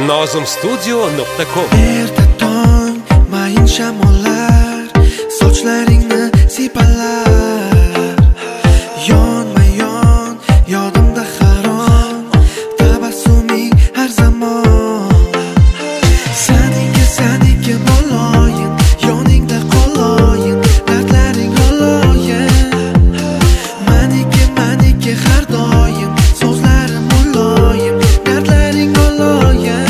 nozimstudio.com. Erta tong mayin shamollar sochlaringni sipalar, yonma yon yodimda harom tabassuming har zamon. Saniki boloyin, yoningda qoloyin, dardlaring oloyin. Maniki har doim, so'zlarim muloyim, dardlaring oloyin.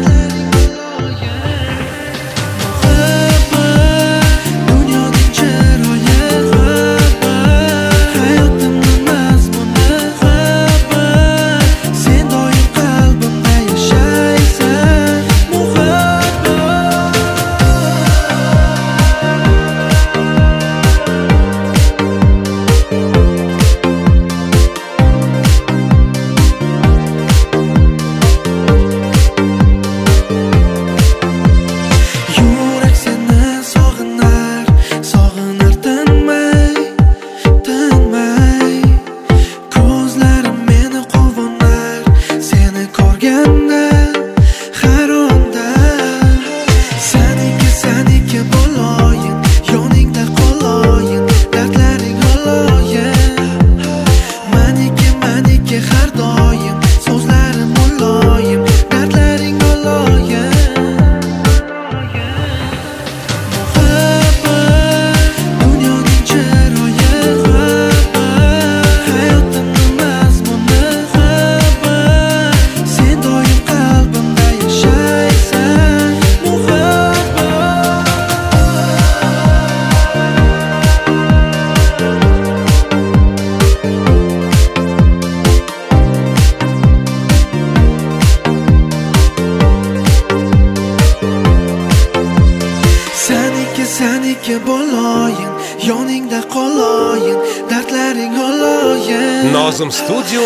Saniki boloyin, yoningda qoloyin, dardlaring oloyin.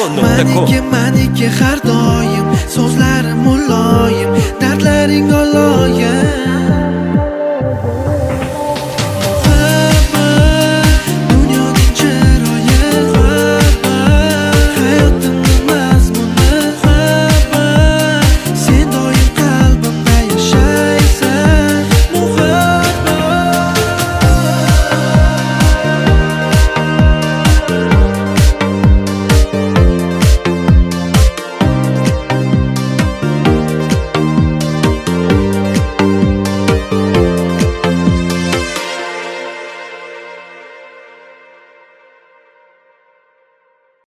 nozimstudio.com. Maniki har doim, so'zlarim muloyim, dardlaring oloyin.